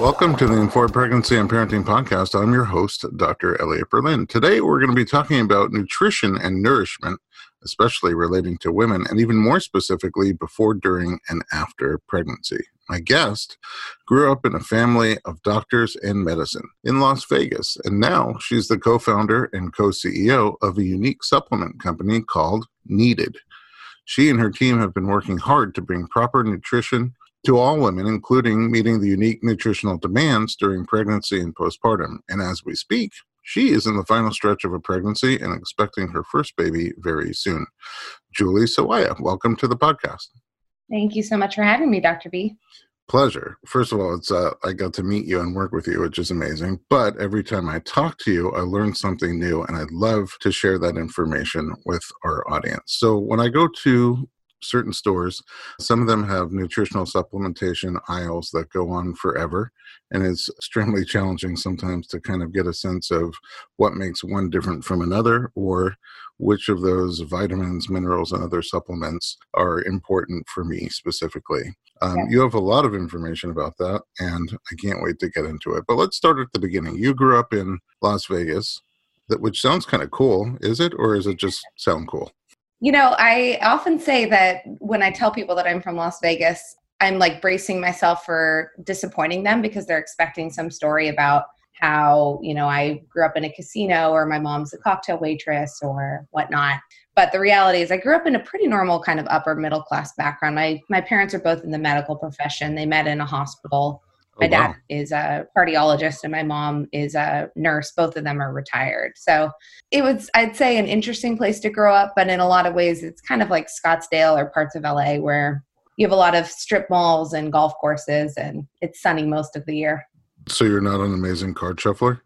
Welcome to the Informed Pregnancy and Parenting Podcast. I'm your host, Dr. Elliot Berlin. Today, we're going to be talking about nutrition and nourishment, especially relating to women, and even more specifically, before, during, and after pregnancy. My guest grew up in a family of doctors in medicine in Las Vegas, and now she's the co-founder and co-CEO of a unique supplement company called Needed. She and her team have been working hard to bring proper nutrition to all women, including meeting the unique nutritional demands during pregnancy and postpartum. And as we speak, she is in the final stretch of a pregnancy and expecting her first baby very soon. Julie Sawaya, welcome to the podcast. Thank you so much for having me, Dr. B. Pleasure. First of all, I got to meet you and work with you, which is amazing. But every time I talk to you, I learn something new, and I'd love to share that information with our audience. So when I go to certain stores, some of them have nutritional supplementation aisles that go on forever, and it's extremely challenging sometimes to kind of get a sense of what makes one different from another, or which of those vitamins, minerals, and other supplements are important for me specifically. You have a lot of information about that, and I can't wait to get into it. But let's start at the beginning. You grew up in Las Vegas, which sounds kind of cool. Is it, or is it just sound cool? You know, I often say that when I tell people that I'm from Las Vegas, I'm like bracing myself for disappointing them because they're expecting some story about how, you know, I grew up in a casino or my mom's a cocktail waitress or whatnot. But the reality is I grew up in a pretty normal kind of upper middle class background. My parents are both in the medical profession. They met in a hospital. My dad is a cardiologist and my mom is a nurse. Both of them are retired. So it was, I'd say, an interesting place to grow up. But in a lot of ways, it's kind of like Scottsdale or parts of LA where you have a lot of strip malls and golf courses and it's sunny most of the year. So you're not an amazing card shuffler?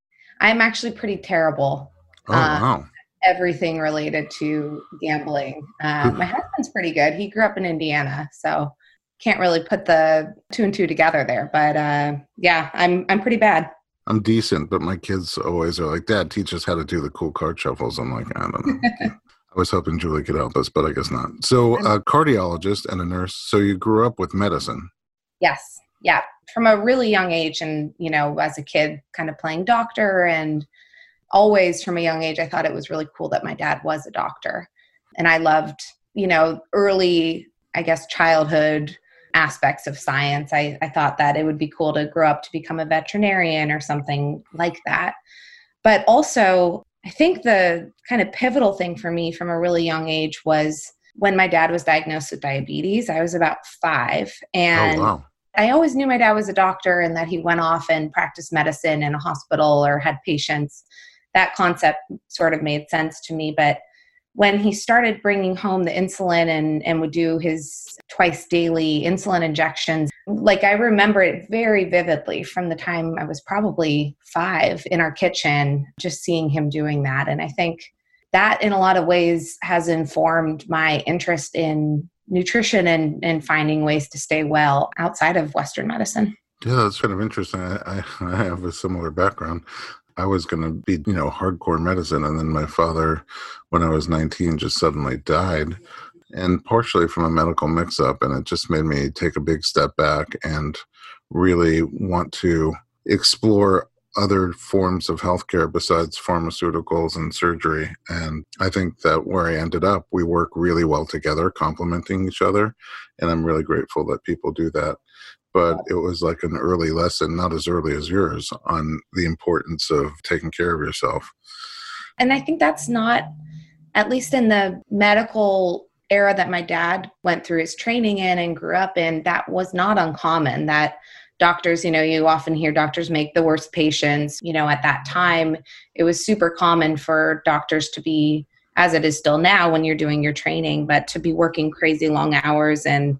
I'm actually pretty terrible. Oh, wow. Everything related to gambling. My husband's pretty good. He grew up in Indiana, so can't really put the two and two together there. But yeah, I'm pretty bad. I'm decent, but my kids always are like, Dad, teach us how to do the cool card shuffles. I'm like, I don't know. I was hoping Julie could help us, but I guess not. So a cardiologist and a nurse. So you grew up with medicine. Yes. Yeah. From a really young age. And, you know, as a kid, kind of playing doctor, and always from a young age, I thought it was really cool that my dad was a doctor. And I loved, you know, early, I guess, childhood aspects of science. I thought that it would be cool to grow up to become a veterinarian or something like that. But also, I think the kind of pivotal thing for me from a really young age was when my dad was diagnosed with diabetes. I was about 5. And I always knew my dad was a doctor and that he went off and practiced medicine in a hospital or had patients. That concept sort of made sense to me. But when he started bringing home the insulin and would do his twice daily insulin injections, like I remember it very vividly from the time I was probably 5 in our kitchen, just seeing him doing that. And I think that in a lot of ways has informed my interest in nutrition and finding ways to stay well outside of Western medicine. Yeah, that's kind of interesting. I have a similar background. I was going to be, you know, hardcore medicine. And then my father, when I was 19, just suddenly died, and partially from a medical mix-up. And it just made me take a big step back and really want to explore other forms of healthcare besides pharmaceuticals and surgery. And I think that where I ended up, we work really well together, complementing each other. And I'm really grateful that people do that. But it was like an early lesson, not as early as yours, on the importance of taking care of yourself. And I think that's not, at least in the medical era that my dad went through his training in and grew up in, that was not uncommon. That doctors, you know, you often hear doctors make the worst patients. You know, at that time, it was super common for doctors to be, as it is still now when you're doing your training, but to be working crazy long hours and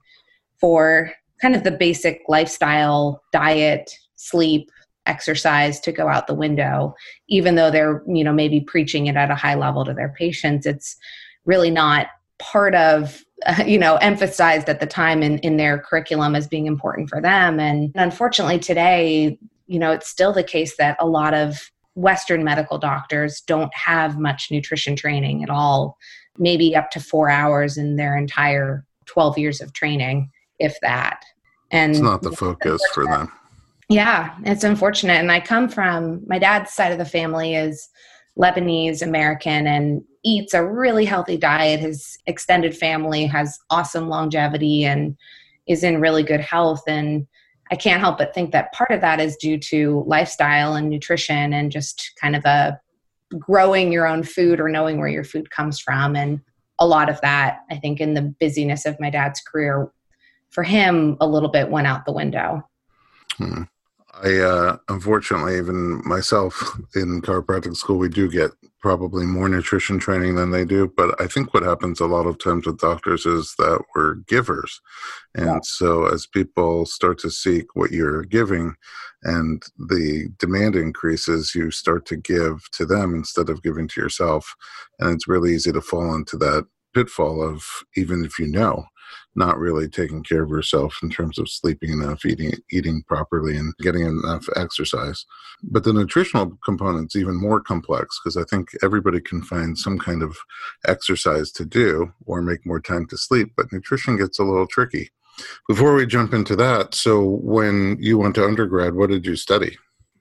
for kind of the basic lifestyle, diet, sleep, exercise to go out the window, even though they're, you know, maybe preaching it at a high level to their patients. It's really not part of, emphasized at the time in their curriculum as being important for them. And unfortunately today, you know, it's still the case that a lot of Western medical doctors don't have much nutrition training at all, maybe up to 4 hours in their entire 12 years of training, if that. And it's not the focus for them. Yeah, it's unfortunate. And I come from, my dad's side of the family is Lebanese American and eats a really healthy diet. His extended family has awesome longevity and is in really good health. And I can't help but think that part of that is due to lifestyle and nutrition and just kind of a growing your own food or knowing where your food comes from. And a lot of that, I think, in the busyness of my dad's career, for him, a little bit went out the window. Hmm. Unfortunately, even myself in chiropractic school, we do get probably more nutrition training than they do. But I think what happens a lot of times with doctors is that we're givers. And so as people start to seek what you're giving and the demand increases, you start to give to them instead of giving to yourself. And it's really easy to fall into that pitfall of, even if you know, not really taking care of yourself in terms of sleeping enough, eating properly, and getting enough exercise. But the nutritional component's even more complex because I think everybody can find some kind of exercise to do or make more time to sleep, but nutrition gets a little tricky. Before we jump into that, so when you went to undergrad, what did you study?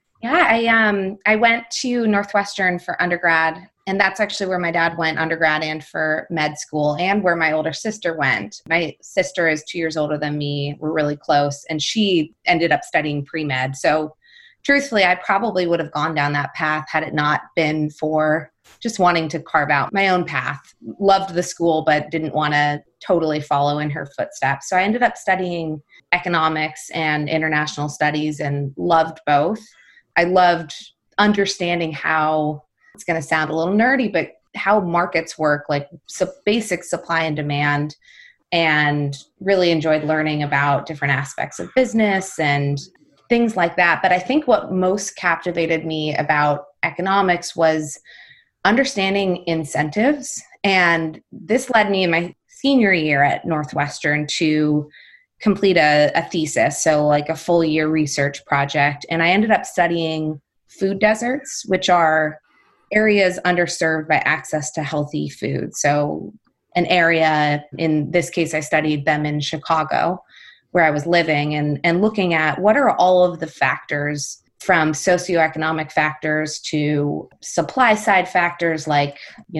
Yeah, I went to Northwestern for undergrad, and that's actually where my dad went undergrad and for med school, and where my older sister went. My sister is 2 years older than me. We're really close, and she ended up studying pre-med. So truthfully, I probably would have gone down that path had it not been for just wanting to carve out my own path. Loved the school, but didn't want to totally follow in her footsteps. So I ended up studying economics and international studies and loved both. I loved understanding how, it's going to sound a little nerdy, but how markets work, like basic supply and demand, and really enjoyed learning about different aspects of business and things like that. But I think what most captivated me about economics was understanding incentives. And this led me in my senior year at Northwestern to complete a thesis, so like a full year research project. And I ended up studying food deserts, which are areas underserved by access to healthy food. So an area, in this case, I studied them in Chicago, where I was living, and looking at what are all of the factors, from socioeconomic factors to supply side factors, like,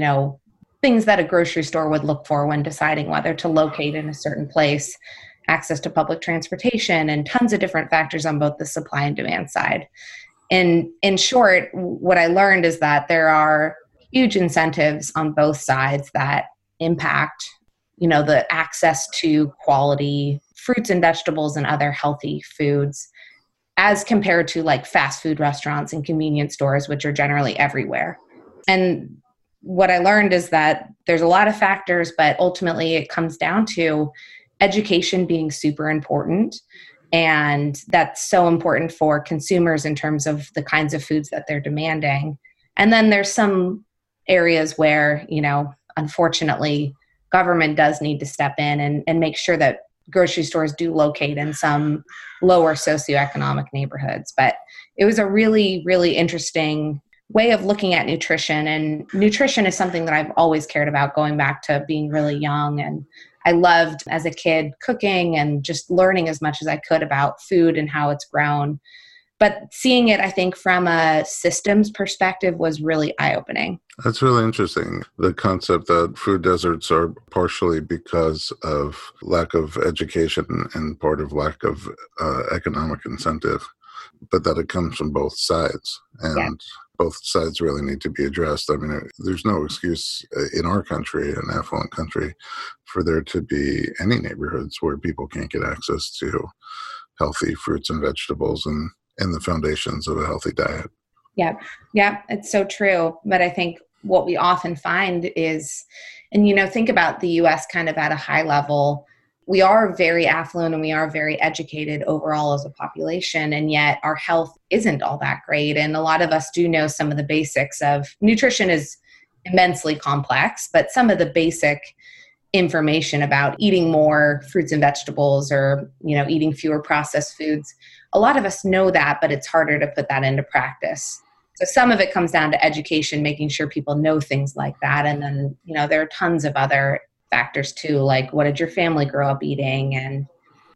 things that a grocery store would look for when deciding whether to locate in a certain place, access to public transportation, and tons of different factors on both the supply and demand side. And in short, what I learned is that there are huge incentives on both sides that impact, the access to quality fruits and vegetables and other healthy foods, as compared to like fast food restaurants and convenience stores, which are generally everywhere. And what I learned is that there's a lot of factors, but ultimately it comes down to education being super important. And that's so important for consumers in terms of the kinds of foods that they're demanding. And then there's some areas where, unfortunately, government does need to step in and make sure that grocery stores do locate in some lower socioeconomic neighborhoods. But it was a really, really interesting way of looking at nutrition. And nutrition is something that I've always cared about, going back to being really young. And I loved, as a kid, cooking and just learning as much as I could about food and how it's grown. But seeing it, I think, from a systems perspective was really eye-opening. That's really interesting. The concept that food deserts are partially because of lack of education and part of lack of economic incentive, but that it comes from both sides. And both sides really need to be addressed. I mean, there's no excuse in our country, an affluent country, for there to be any neighborhoods where people can't get access to healthy fruits and vegetables and the foundations of a healthy diet. Yeah, it's so true. But I think what we often find is, and think about the US kind of at a high level, we are very affluent and we are very educated overall as a population, and yet our health isn't all that great. And a lot of us do know some of the basics of nutrition is immensely complex, but some of the basic information about eating more fruits and vegetables or, eating fewer processed foods, a lot of us know that, but it's harder to put that into practice. So some of it comes down to education, making sure people know things like that. And then, there are tons of other factors too, like what did your family grow up eating, and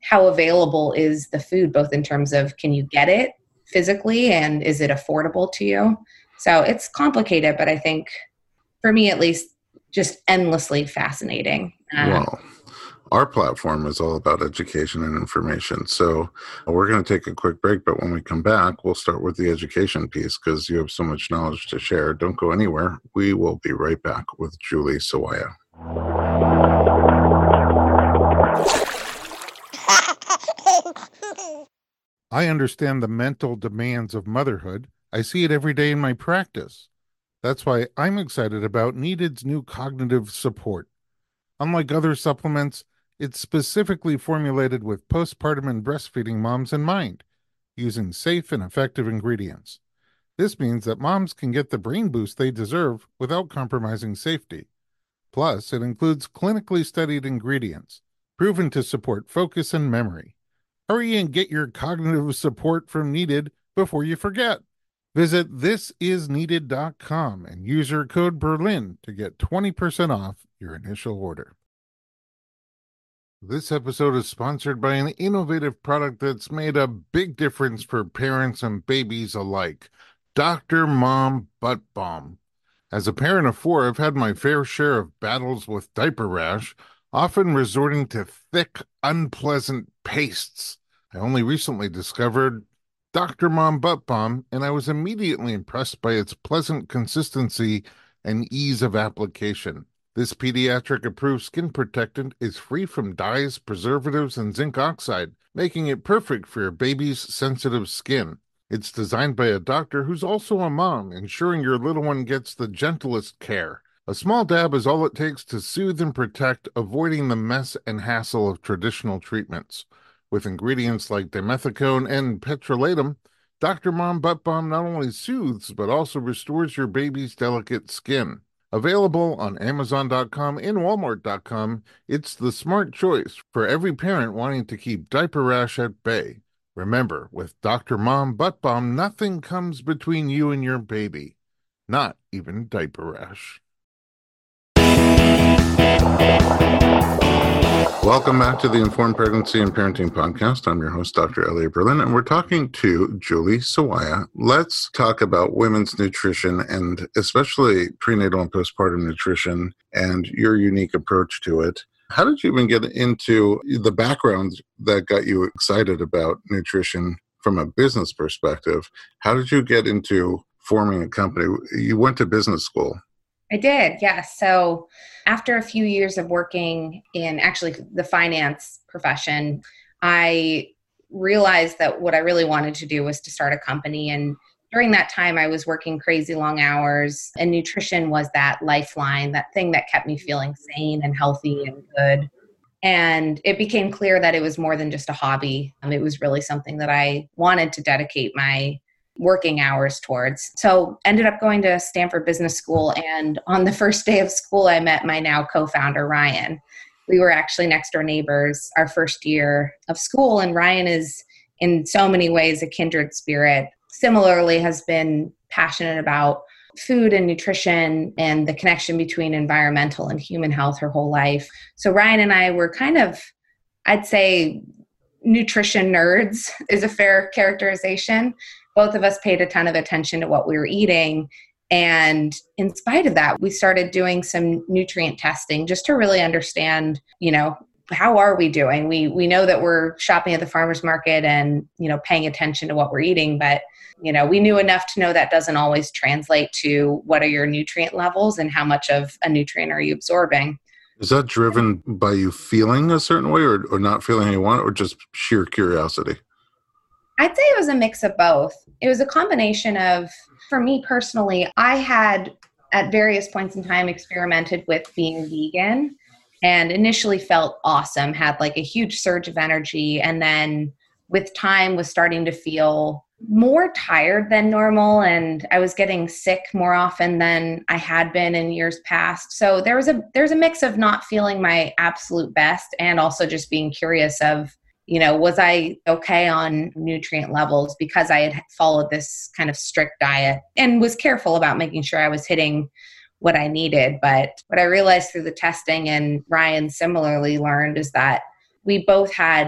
how available is the food, both in terms of can you get it physically and is it affordable to you? So it's complicated, but I think for me at least, just endlessly fascinating. Well, our platform is all about education and information. So we're going to take a quick break, but when we come back, we'll start with the education piece because you have so much knowledge to share. Don't go anywhere. We will be right back with Julie Sawaya. I understand the mental demands of motherhood. I see it every day in my practice. That's why I'm excited about Needed's new cognitive support. Unlike other supplements, it's specifically formulated with postpartum and breastfeeding moms in mind, using safe and effective ingredients. This means that moms can get the brain boost they deserve without compromising safety. Plus, it includes clinically studied ingredients, proven to support focus and memory. Hurry and get your cognitive support from Needed before you forget. Visit thisisneeded.com and use your code Berlin to get 20% off your initial order. This episode is sponsored by an innovative product that's made a big difference for parents and babies alike, Dr. Mom Butt Balm. As a parent of 4, I've had my fair share of battles with diaper rash, often resorting to thick, unpleasant pastes. I only recently discovered Dr. Mom Butt Balm, and I was immediately impressed by its pleasant consistency and ease of application. This pediatric-approved skin protectant is free from dyes, preservatives, and zinc oxide, making it perfect for your baby's sensitive skin. It's designed by a doctor who's also a mom, ensuring your little one gets the gentlest care. A small dab is all it takes to soothe and protect, avoiding the mess and hassle of traditional treatments. With ingredients like dimethicone and petrolatum, Dr. Mom Butt Balm not only soothes, but also restores your baby's delicate skin. Available on Amazon.com and Walmart.com, it's the smart choice for every parent wanting to keep diaper rash at bay. Remember, with Dr. Mom Butt Balm, nothing comes between you and your baby. Not even diaper rash. Welcome back to the Informed Pregnancy and Parenting Podcast. I'm your host, Dr. Elliot Berlin, and we're talking to Julie Sawaya. Let's talk about women's nutrition and especially prenatal and postpartum nutrition and your unique approach to it. How did you even get into the background that got you excited about nutrition from a business perspective? How did you get into forming a company? You went to business school. I did, yes. So after a few years of working in actually the finance profession, I realized that what I really wanted to do was to start a company. And during that time, I was working crazy long hours, and nutrition was that lifeline, that thing that kept me feeling sane and healthy and good. And it became clear that it was more than just a hobby. It was really something that I wanted to dedicate my working hours towards. So ended up going to Stanford Business School. And on the first day of school, I met my now co-founder, Ryan. We were actually next door neighbors our first year of school. And Ryan is in so many ways a kindred spirit. Similarly, has been passionate about food and nutrition and the connection between environmental and human health her whole life. So Ryan and I were kind of, I'd say, nutrition nerds is a fair characterization. Both of us paid a ton of attention to what we were eating. And in spite of that, we started doing some nutrient testing just to really understand, how are we doing? We know that we're shopping at the farmer's market and, paying attention to what we're eating, but, we knew enough to know that doesn't always translate to what are your nutrient levels and how much of a nutrient are you absorbing. Is that driven by you feeling a certain way or not feeling how you want, or just sheer curiosity? I'd say it was a mix of both. It was a combination of, for me personally, I had at various points in time experimented with being vegan and initially felt awesome, had like a huge surge of energy. And then with time was starting to feel more tired than normal. And I was getting sick more often than I had been in years past. So there's a mix of not feeling my absolute best and also just being curious of, was I okay on nutrient levels because I had followed this kind of strict diet and was careful about making sure I was hitting what I needed. But what I realized through the testing, and Ryan similarly learned, is that we both had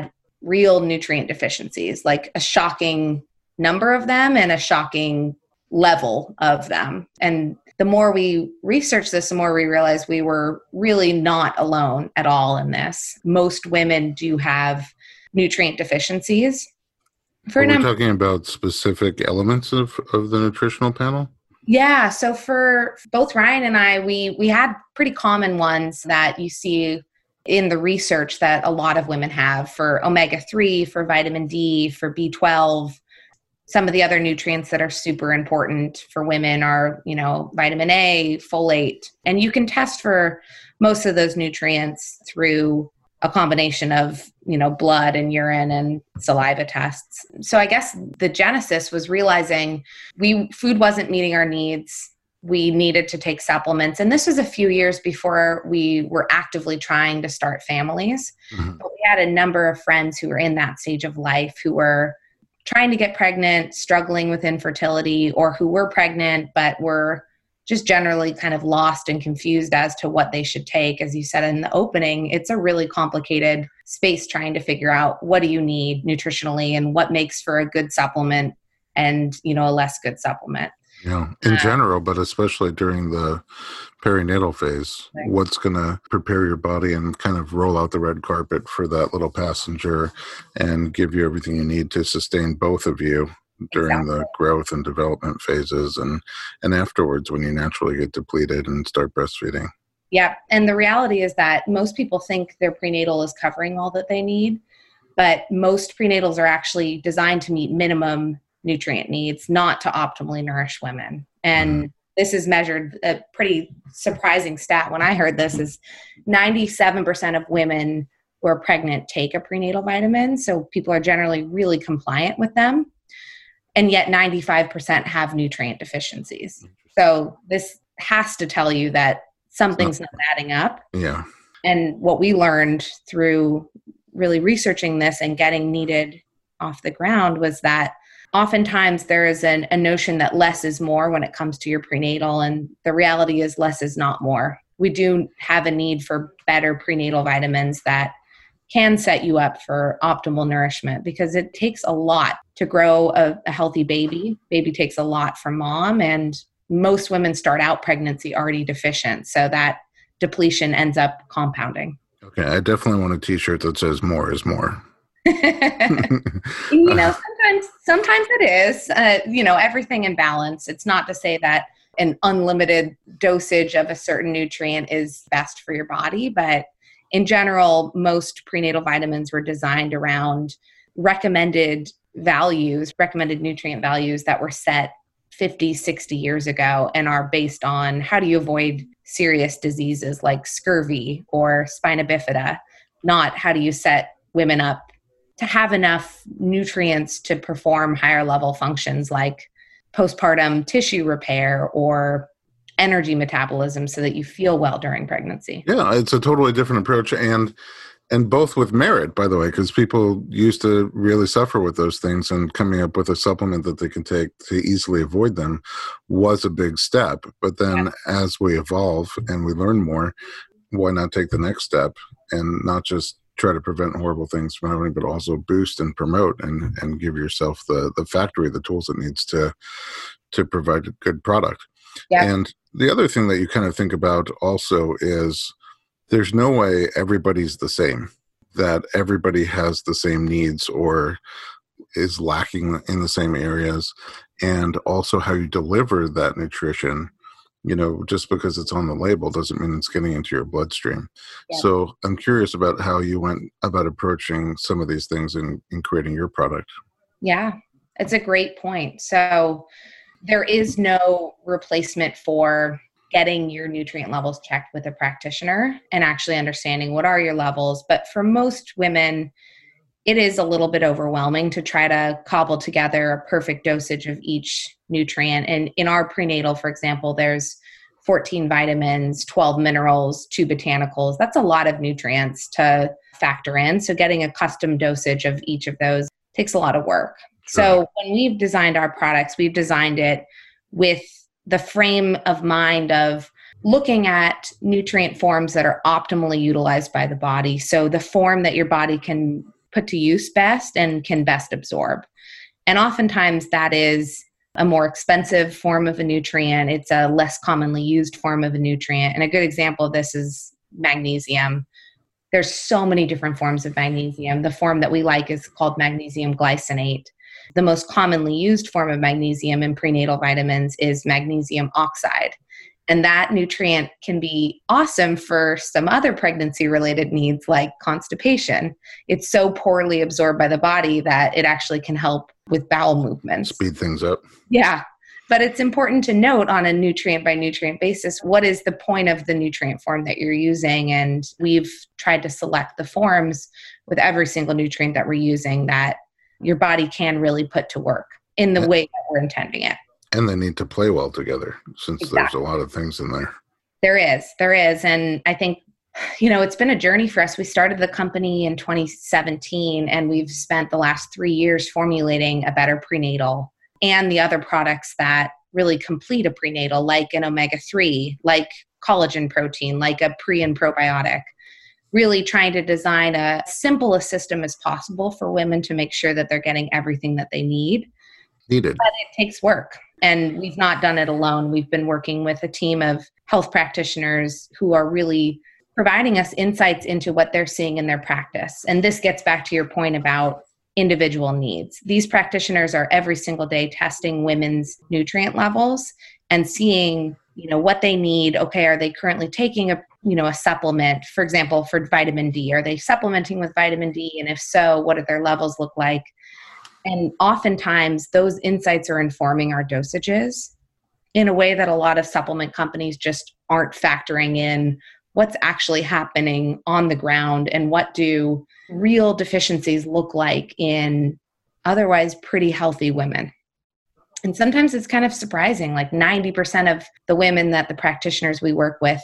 real nutrient deficiencies, like a shocking number of them and a shocking level of them. And the more we researched this, the more we realized we were really not alone at all in this. Most women do have nutrient deficiencies. Are we talking about specific elements of the nutritional panel? Yeah. So for both Ryan and I, we had pretty common ones that you see in the research that a lot of women have for omega-3, for vitamin D, for B12. Some of the other nutrients that are super important for women are, vitamin A, folate, and you can test for most of those nutrients through a combination of, blood and urine and saliva tests. So I guess the genesis was realizing food wasn't meeting our needs. We needed to take supplements. And this was a few years before we were actively trying to start families. Mm-hmm. But we had a number of friends who were in that stage of life who were trying to get pregnant, struggling with infertility, or who were pregnant but were just generally kind of lost and confused as to what they should take. As you said in the opening, it's a really complicated space trying to figure out what do you need nutritionally and what makes for a good supplement and, a less good supplement. Yeah, in general, but especially during the perinatal phase, right. What's going to prepare your body and kind of roll out the red carpet for that little passenger and give you everything you need to sustain both of you during exactly. the growth and development phases and afterwards when you naturally get depleted and start breastfeeding. Yeah. And the reality is that most people think their prenatal is covering all that they need, but most prenatals are actually designed to meet minimum nutrient needs, not to optimally nourish women. And this is measured, a pretty surprising stat when I heard this is 97% of women who are pregnant take a prenatal vitamin. So people are generally really compliant with them. And yet 95% have nutrient deficiencies. So this has to tell you that something's not adding up. Yeah. And what we learned through really researching this and getting Needed off the ground was that oftentimes there is a notion that less is more when it comes to your prenatal, and the reality is less is not more. We do have a need for better prenatal vitamins that can set you up for optimal nourishment because it takes a lot to grow a healthy baby. Baby takes a lot from mom, and most women start out pregnancy already deficient. So that depletion ends up compounding. Okay, I definitely want a t-shirt that says more is more. Sometimes it is, everything in balance. It's not to say that an unlimited dosage of a certain nutrient is best for your body, but in general, most prenatal vitamins were designed around recommended nutrient values that were set 50, 60 years ago and are based on how do you avoid serious diseases like scurvy or spina bifida, not how do you set women up to have enough nutrients to perform higher level functions like postpartum tissue repair or energy metabolism so that you feel well during pregnancy. Yeah, it's a totally different approach and both with merit, by the way, because people used to really suffer with those things, and coming up with a supplement that they can take to easily avoid them was a big step. But then as we evolve and we learn more, why not take the next step and not just try to prevent horrible things from happening, but also boost and promote and give yourself the factory, the tools it needs to provide a good product. Yeah. And the other thing that you kind of think about also is there's no way everybody's the same, that everybody has the same needs or is lacking in the same areas, and also how you deliver that nutrition. Just because it's on the label doesn't mean it's getting into your bloodstream. Yeah. So I'm curious about how you went about approaching some of these things in creating your product. Yeah, it's a great point. So there is no replacement for getting your nutrient levels checked with a practitioner and actually understanding what are your levels. But for most women, it is a little bit overwhelming to try to cobble together a perfect dosage of each nutrient. And in our prenatal, for example, there's 14 vitamins, 12 minerals, 2 botanicals. That's a lot of nutrients to factor in. So getting a custom dosage of each of those takes a lot of work. Sure. So when we've designed our products, we've designed it with the frame of mind of looking at nutrient forms that are optimally utilized by the body. So the form that your body can put to use best and can best absorb. And oftentimes that is a more expensive form of a nutrient. It's a less commonly used form of a nutrient. And a good example of this is magnesium. There's so many different forms of magnesium. The form that we like is called magnesium glycinate. The most commonly used form of magnesium in prenatal vitamins is magnesium oxide. And that nutrient can be awesome for some other pregnancy-related needs like constipation. It's so poorly absorbed by the body that it actually can help with bowel movements. Speed things up. Yeah. But it's important to note on a nutrient by nutrient basis, what is the point of the nutrient form that you're using? And we've tried to select the forms with every single nutrient that we're using that your body can really put to work in the way that we're intending it. And they need to play well together since there's a lot of things in there. There is. And I think, it's been a journey for us. We started the company in 2017, and we've spent the last 3 years formulating a better prenatal and the other products that really complete a prenatal, like an omega-3, like collagen protein, like a pre and probiotic. Really trying to design a simple a system as possible for women to make sure that they're getting everything that they need. Needed. But it takes work. And we've not done it alone. We've been working with a team of health practitioners who are really providing us insights into what they're seeing in their practice. And this gets back to your point about individual needs. These practitioners are every single day testing women's nutrient levels and seeing, what they need. Okay, are they currently taking a supplement, for example, for vitamin D? Are they supplementing with vitamin D? And if so, what do their levels look like? And oftentimes those insights are informing our dosages in a way that a lot of supplement companies just aren't factoring in what's actually happening on the ground and what do real deficiencies look like in otherwise pretty healthy women. And sometimes it's kind of surprising, like 90% of the women that the practitioners we work with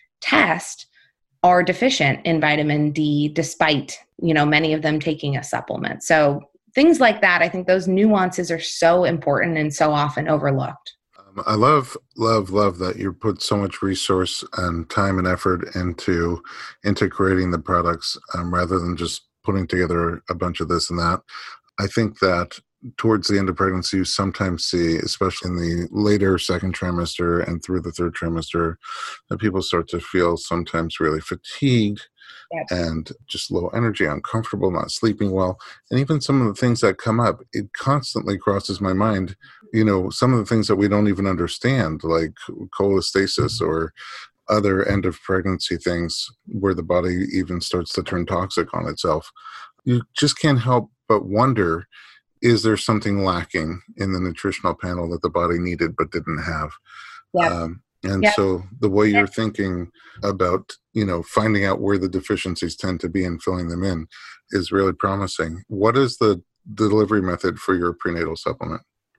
test are deficient in vitamin D, despite, many of them taking a supplement. So things like that, I think those nuances are so important and so often overlooked. I love that you put so much resource and time and effort into creating the products rather than just putting together a bunch of this and that. I think that towards the end of pregnancy, you sometimes see, especially in the later second trimester and through the third trimester, that people start to feel sometimes really fatigued. Yep. And just low energy, uncomfortable, not sleeping well. And even some of the things that come up, it constantly crosses my mind, some of the things that we don't even understand, like cholestasis or other end of pregnancy things where the body even starts to turn toxic on itself. You just can't help but wonder, is there something lacking in the nutritional panel that the body needed but didn't have? Yeah. So the way you're thinking about, finding out where the deficiencies tend to be and filling them in is really promising. What is the delivery method for your prenatal supplement?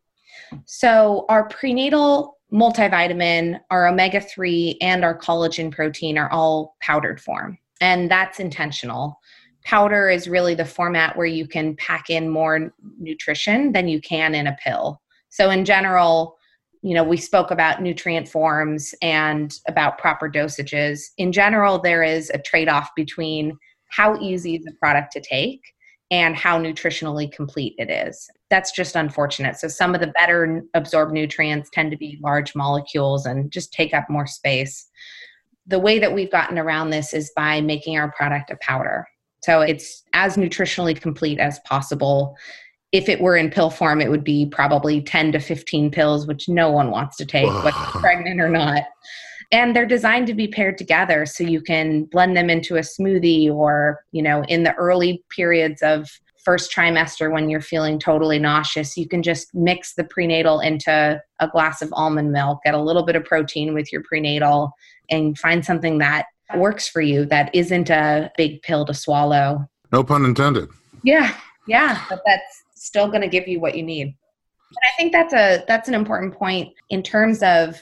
So our prenatal multivitamin, our omega-3, and our collagen protein are all powdered form. And that's intentional. Powder is really the format where you can pack in more nutrition than you can in a pill. So in general, we spoke about nutrient forms and about proper dosages. In general, there is a trade-off between how easy is a product to take and how nutritionally complete it is. That's just unfortunate. So some of the better absorbed nutrients tend to be large molecules and just take up more space. The way that we've gotten around this is by making our product a powder. So it's as nutritionally complete as possible. If it were in pill form, it would be probably 10 to 15 pills, which no one wants to take, whether they're pregnant or not. And they're designed to be paired together so you can blend them into a smoothie or, in the early periods of first trimester when you're feeling totally nauseous, you can just mix the prenatal into a glass of almond milk, get a little bit of protein with your prenatal, and find something that works for you that isn't a big pill to swallow. No pun intended. Yeah, but that's still going to give you what you need. And I think that's an important point in terms of,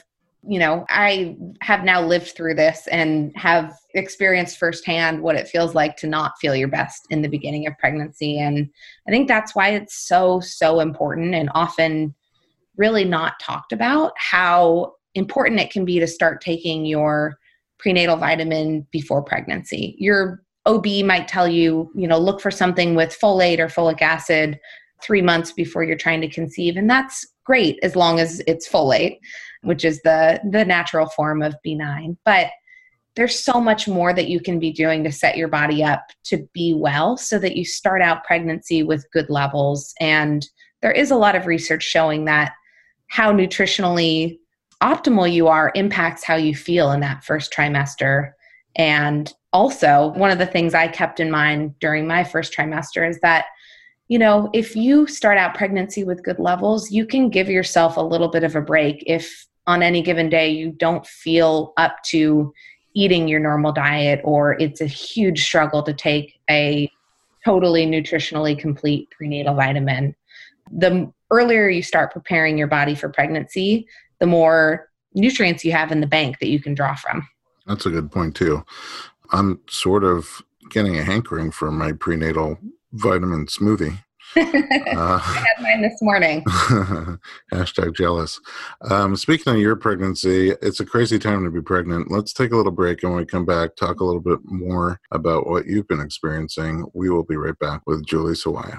I have now lived through this and have experienced firsthand what it feels like to not feel your best in the beginning of pregnancy. And I think that's why it's so, so important and often really not talked about, how important it can be to start taking your prenatal vitamin before pregnancy. Your OB might tell you, look for something with folate or folic acid 3 months before you're trying to conceive. And that's great as long as it's folate, which is the natural form of B9. But there's so much more that you can be doing to set your body up to be well so that you start out pregnancy with good levels. And there is a lot of research showing that how nutritionally optimal you are impacts how you feel in that first trimester. And also, one of the things I kept in mind during my first trimester is that, if you start out pregnancy with good levels, you can give yourself a little bit of a break if on any given day you don't feel up to eating your normal diet, or it's a huge struggle to take a totally nutritionally complete prenatal vitamin. The earlier you start preparing your body for pregnancy, the more nutrients you have in the bank that you can draw from. That's a good point too. I'm sort of getting a hankering for my prenatal vitamin smoothie. I had mine this morning. Hashtag jealous. Speaking of your pregnancy, it's a crazy time to be pregnant. Let's take a little break, and when we come back, talk a little bit more about what you've been experiencing. We will be right back with Julie Sawaya.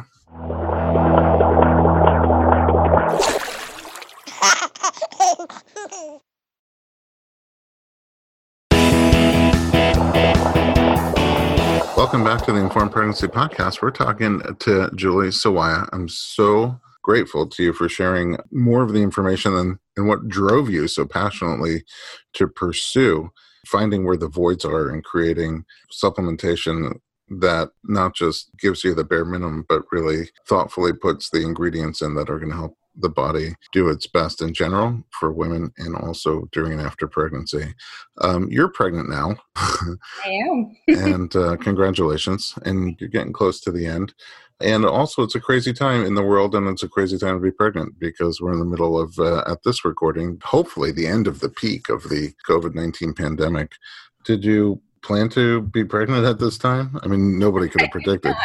Welcome back to the Informed Pregnancy Podcast. We're talking to Julie Sawaya. I'm so grateful to you for sharing more of the information and what drove you so passionately to pursue finding where the voids are and creating supplementation that not just gives you the bare minimum, but really thoughtfully puts the ingredients in that are going to help the body do its best in general for women and also during and after pregnancy. You're pregnant now. I am. And congratulations. And you're getting close to the end. And also, it's a crazy time in the world, and it's a crazy time to be pregnant because we're in the middle of, at this recording, hopefully the end of the peak of the COVID-19 pandemic. Did you plan to be pregnant at this time? I mean, nobody could have predicted.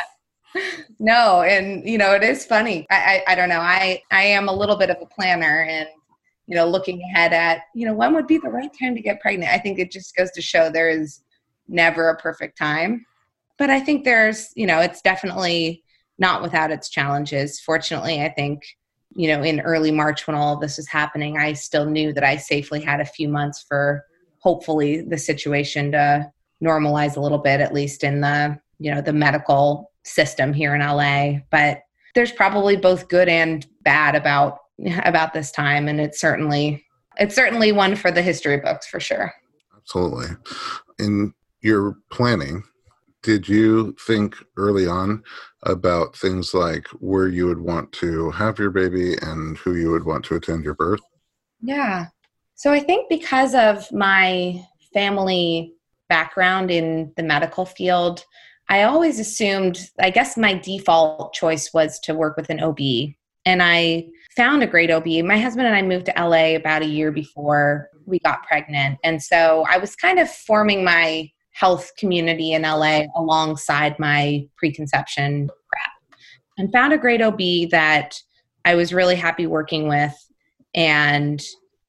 No, and it is funny. I don't know. I am a little bit of a planner, and looking ahead at when would be the right time to get pregnant. I think it just goes to show there is never a perfect time, but I think there's it's definitely not without its challenges. Fortunately, I think in early March when all of this was happening, I still knew that I safely had a few months for hopefully the situation to normalize a little bit, at least in the the medical system here in LA. But there's probably both good and bad about this time, and it's certainly one for the history books for sure. Absolutely. In your planning, did you think early on about things like where you would want to have your baby and who you would want to attend your birth? Yeah. So I think because of my family background in the medical field, I always assumed, I guess my default choice was to work with an OB. And I found a great OB. My husband and I moved to LA about a year before we got pregnant. And so I was kind of forming my health community in LA alongside my preconception prep, and found a great OB that I was really happy working with. And,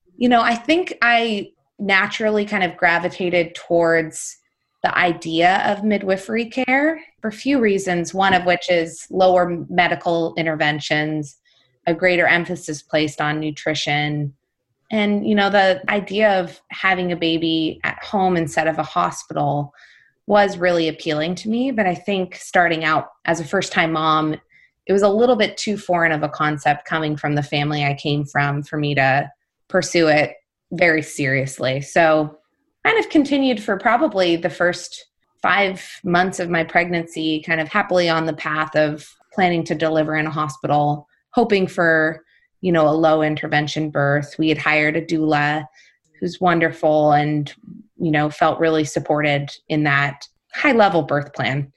I think I naturally kind of gravitated towards the idea of midwifery care for a few reasons, one of which is lower medical interventions, a greater emphasis placed on nutrition, and, the idea of having a baby at home instead of a hospital was really appealing to me. But I think starting out as a first-time mom, it was a little bit too foreign of a concept coming from the family I came from for me to pursue it very seriously. So kind of continued for probably the first 5 months of my pregnancy, kind of happily on the path of planning to deliver in a hospital, hoping for, a low intervention birth. We had hired a doula who's wonderful and, felt really supported in that high level birth plan.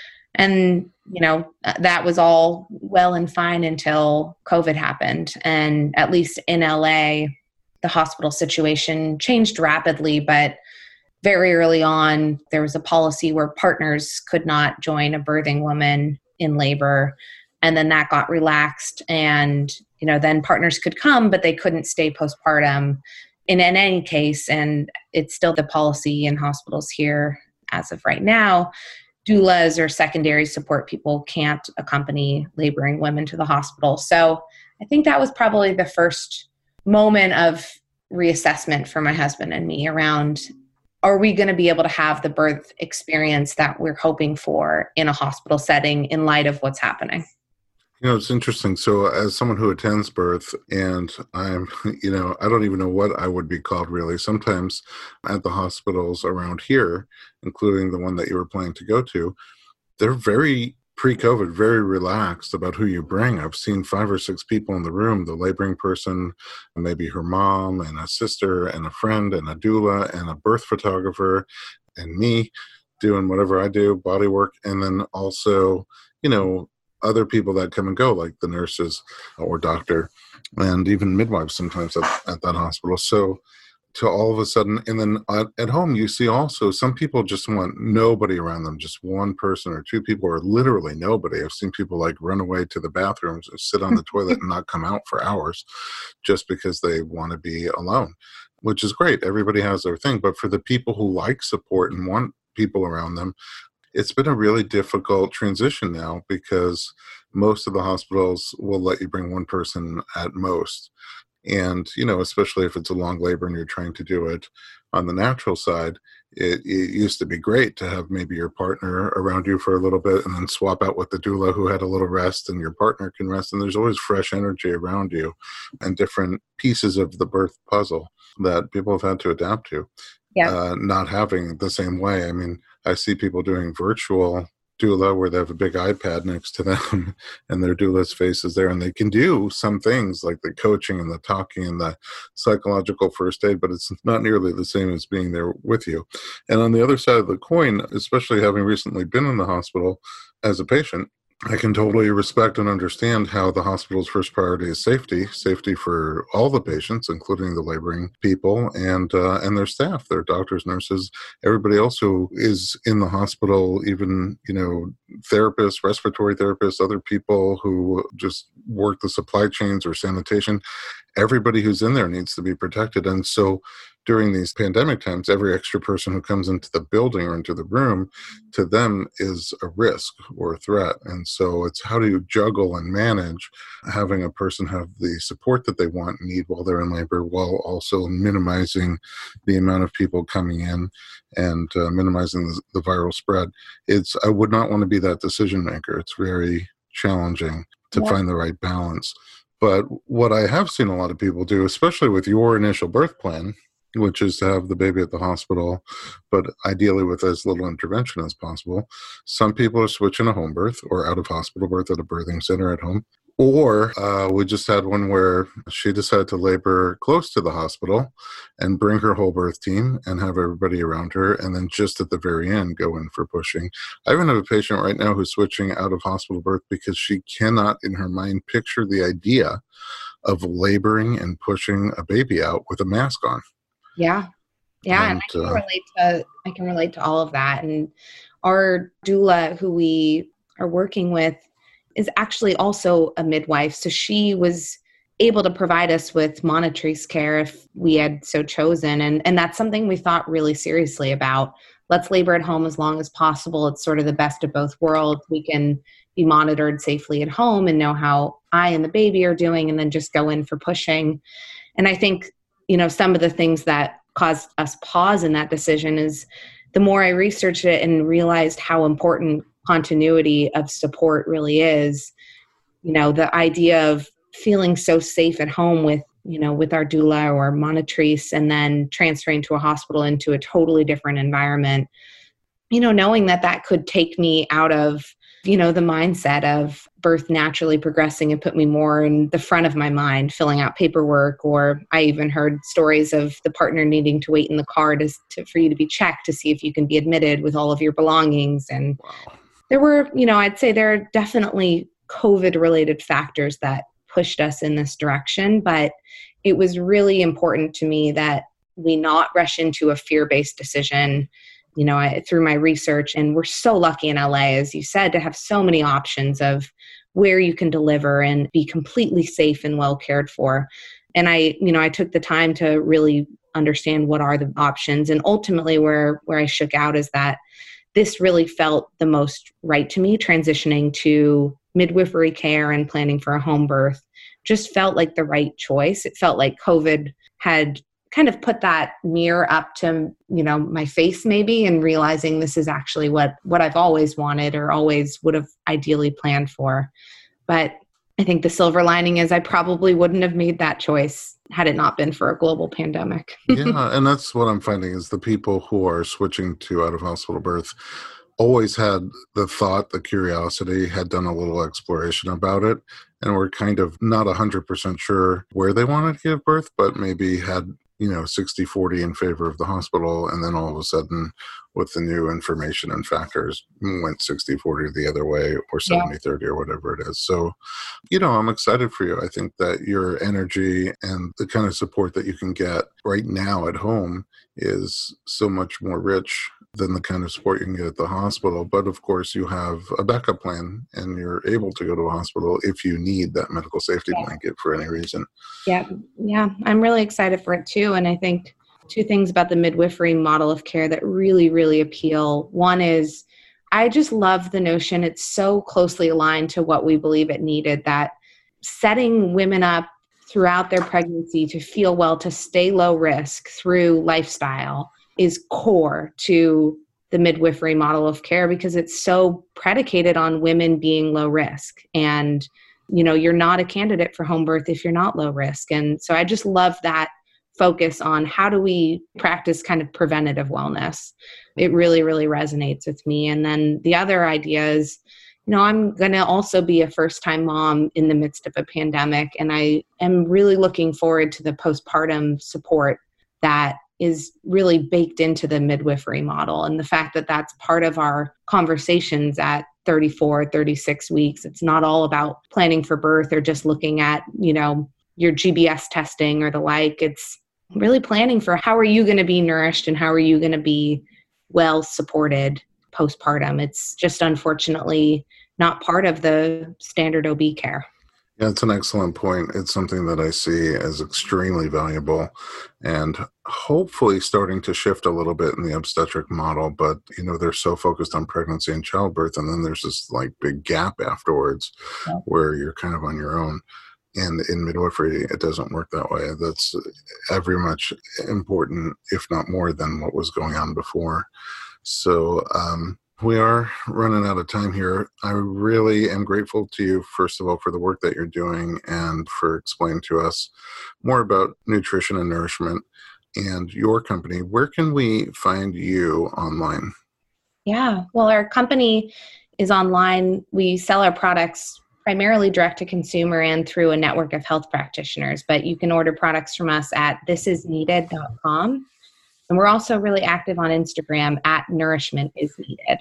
And, that was all well and fine until COVID happened. And at least in LA, the hospital situation changed rapidly, but very early on, there was a policy where partners could not join a birthing woman in labor. And then that got relaxed, and, then partners could come, but they couldn't stay postpartum in any case. And it's still the policy in hospitals here as of right now doulas or secondary support people can't accompany laboring women to the hospital. So I think that was probably the first moment of reassessment for my husband and me around, are we going to be able to have the birth experience that we're hoping for in a hospital setting in light of what's happening? It's interesting. So as someone who attends birth, and I'm, I don't even know what I would be called really. Sometimes at the hospitals around here, including the one that you were planning to go to, they're very pre-COVID, very relaxed about who you bring. I've seen 5 or 6 people in the room, the laboring person, maybe her mom and a sister and a friend and a doula and a birth photographer and me doing whatever I do, body work. And then also, other people that come and go, like the nurses or doctor, and even midwives sometimes at that hospital. So to all of a sudden, and then at home, you see also some people just want nobody around them, just one person or 2 people, or literally nobody. I've seen people like run away to the bathrooms or sit on the toilet and not come out for hours just because they want to be alone, which is great. Everybody has their thing. But for the people who like support and want people around them, it's been a really difficult transition now because most of the hospitals will let you bring one person at most. And, especially if it's a long labor and you're trying to do it on the natural side, it used to be great to have maybe your partner around you for a little bit and then swap out with the doula who had a little rest and your partner can rest. And there's always fresh energy around you and different pieces of the birth puzzle that people have had to adapt to. Yeah. Not having the same way. I mean, I see people doing virtual doula where they have a big iPad next to them and their doula's face is there and they can do some things like the coaching and the talking and the psychological first aid, but it's not nearly the same as being there with you. And on the other side of the coin, especially having recently been in the hospital as a patient, I can totally respect and understand how the hospital's first priority is safety for all the patients, including the laboring people and their staff, their doctors, nurses, everybody else who is in the hospital, even, therapists, respiratory therapists, other people who just work the supply chains or sanitation. Everybody who's in there needs to be protected. And so during these pandemic times, every extra person who comes into the building or into the room, to them is a risk or a threat. And so it's how do you juggle and manage having a person have the support that they want and need while they're in labor, while also minimizing the amount of people coming in and minimizing the viral spread. I would not want to be that decision maker. It's very challenging to find the right balance. But what I have seen a lot of people do, especially with your initial birth plan, which is to have the baby at the hospital, but ideally with as little intervention as possible. Some people are switching a home birth or out of hospital birth at a birthing center at home. Or we just had one where she decided to labor close to the hospital and bring her whole birth team and have everybody around her. And then just at the very end, go in for pushing. I even have a patient right now who's switching out of hospital birth because she cannot in her mind picture the idea of laboring and pushing a baby out with a mask on. Yeah. Yeah. And I can relate to all of that. And our doula who we are working with is actually also a midwife. So she was able to provide us with monitrice care if we had so chosen. And that's something we thought really seriously about. Let's labor at home as long as possible. It's sort of the best of both worlds. We can be monitored safely at home and know how I and the baby are doing and then just go in for pushing. And I think, some of the things that caused us pause in that decision is the more I researched it and realized how important continuity of support really is, the idea of feeling so safe at home with our doula or monitrice and then transferring to a hospital into a totally different environment, knowing that could take me out of, the mindset of birth naturally progressing and put me more in the front of my mind, filling out paperwork. Or I even heard stories of the partner needing to wait in the car for you to be checked to see if you can be admitted with all of your belongings. And there were, I'd say there are definitely COVID-related factors that pushed us in this direction, but it was really important to me that we not rush into a fear-based decision. Through my research, and we're so lucky in LA, as you said, to have so many options of where you can deliver and be completely safe and well cared for. And I took the time to really understand what are the options. And ultimately where I shook out is that this really felt the most right to me. Transitioning to midwifery care and planning for a home birth just felt like the right choice. It felt like COVID had kind of put that mirror up to, my face maybe, and realizing this is actually what I've always wanted or always would have ideally planned for. But I think the silver lining is I probably wouldn't have made that choice had it not been for a global pandemic. Yeah, and that's what I'm finding is the people who are switching to out-of-hospital birth always had the thought, the curiosity, had done a little exploration about it, and were kind of not 100% sure where they wanted to give birth, but maybe had 60-40 in favor of the hospital, and then all of a sudden with the new information and factors went 60-40 the other way, or 70-30 or whatever it is. So, I'm excited for you. I think that your energy and the kind of support that you can get right now at home is so much more rich than the kind of support you can get at the hospital. But of course, you have a backup plan and you're able to go to a hospital if you need that medical safety blanket for any reason. Yeah. I'm really excited for it too. And I think two things about the midwifery model of care that really, really appeal. One is I just love the notion it's so closely aligned to what we believe it needed, that setting women up throughout their pregnancy to feel well, to stay low risk through lifestyle is core to the midwifery model of care, because it's so predicated on women being low risk. And, you're not a candidate for home birth if you're not low risk. And so I just love that focus on how do we practice kind of preventative wellness. It really, really resonates with me. And then the other idea is, I'm going to also be a first-time mom in the midst of a pandemic. And I am really looking forward to the postpartum support that is really baked into the midwifery model. And the fact that that's part of our conversations at 34, 36 weeks. It's not all about planning for birth or just looking at, your GBS testing or the like. It's really planning for how are you going to be nourished and how are you going to be well supported postpartum. It's just unfortunately not part of the standard OB care. Yeah, it's an excellent point. It's something that I see as extremely valuable and hopefully starting to shift a little bit in the obstetric model. But, they're so focused on pregnancy and childbirth. And then there's this big gap afterwards where you're kind of on your own. And in midwifery, it doesn't work that way. That's every much important, if not more than what was going on before. So, we are running out of time here. I really am grateful to you, first of all, for the work that you're doing and for explaining to us more about nutrition and nourishment and your company. Where can we find you online? Yeah, well, our company is online. We sell our products primarily direct to consumer and through a network of health practitioners, but you can order products from us at thisisneeded.com. And we're also really active on Instagram at NourishmentIsNeeded.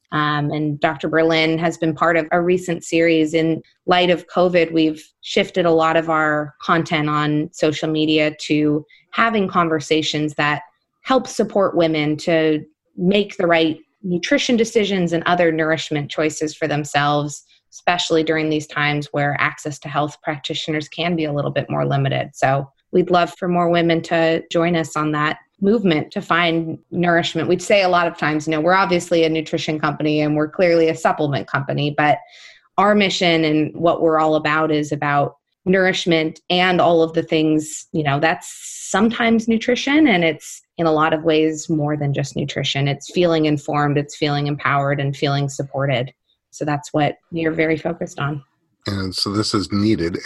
And Dr. Berlin has been part of a recent series. In light of COVID, we've shifted a lot of our content on social media to having conversations that help support women to make the right nutrition decisions and other nourishment choices for themselves, especially during these times where access to health practitioners can be a little bit more limited. So we'd love for more women to join us on that movement to find nourishment. We'd say a lot of times, we're obviously a nutrition company and we're clearly a supplement company, but our mission and what we're all about is about nourishment and all of the things, that's sometimes nutrition, and it's in a lot of ways more than just nutrition. It's feeling informed, it's feeling empowered and feeling supported. So that's what we are very focused on. And so this is Needed,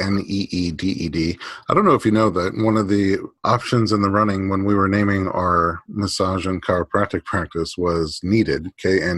Needed. I don't know if you know that one of the options in the running when we were naming our massage and chiropractic practice was Needed,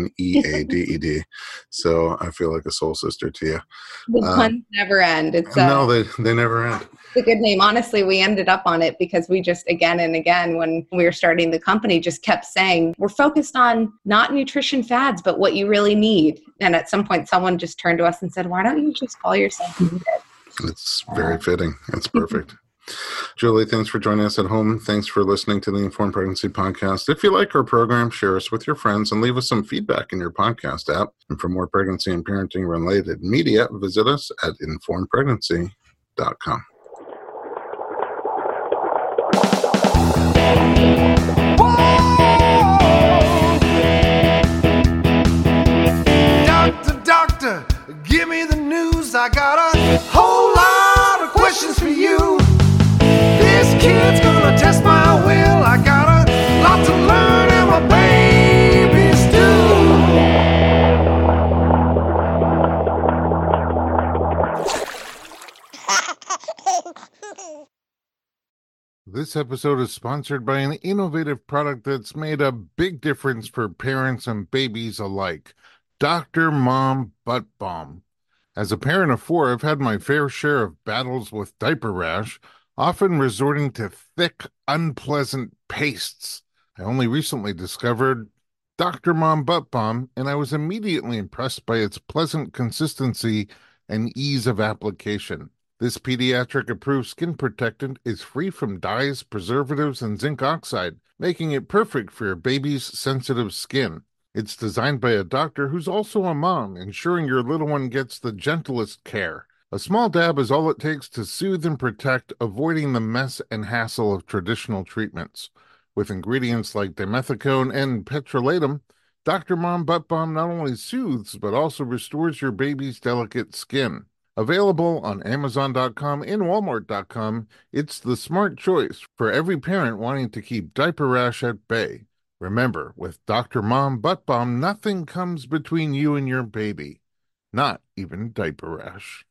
Kneaded. So I feel like a soul sister to you. The puns never end. No, they never end. It's a good name. Honestly, we ended up on it because we just again and again, when we were starting the company, just kept saying, we're focused on not nutrition fads, but what you really need. And at some point, someone just turned to us and said, why don't you just call yourself Needed? It's very fitting. It's perfect. Julie, thanks for joining us at home. Thanks for listening to the Informed Pregnancy Podcast. If you like our program, share us with your friends and leave us some feedback in your podcast app. And for more pregnancy and parenting related media, visit us at informedpregnancy.com. doctor, give me the news. I got a whole lot of questions for you. This kid's gonna test my will. I got a lot to learn, and my babies do. This episode is sponsored by an innovative product that's made a big difference for parents and babies alike. Dr. Mom Butt Balm. As a parent of 4, I've had my fair share of battles with diaper rash, often resorting to thick, unpleasant pastes. I only recently discovered Dr. Mom Butt Balm, and I was immediately impressed by its pleasant consistency and ease of application. This pediatric-approved skin protectant is free from dyes, preservatives, and zinc oxide, making it perfect for your baby's sensitive skin. It's designed by a doctor who's also a mom, ensuring your little one gets the gentlest care. A small dab is all it takes to soothe and protect, avoiding the mess and hassle of traditional treatments. With ingredients like dimethicone and petrolatum, Dr. Mom Butt Balm not only soothes, but also restores your baby's delicate skin. Available on Amazon.com and Walmart.com, it's the smart choice for every parent wanting to keep diaper rash at bay. Remember, with Dr. Mom Butt Balm, nothing comes between you and your baby, not even diaper rash.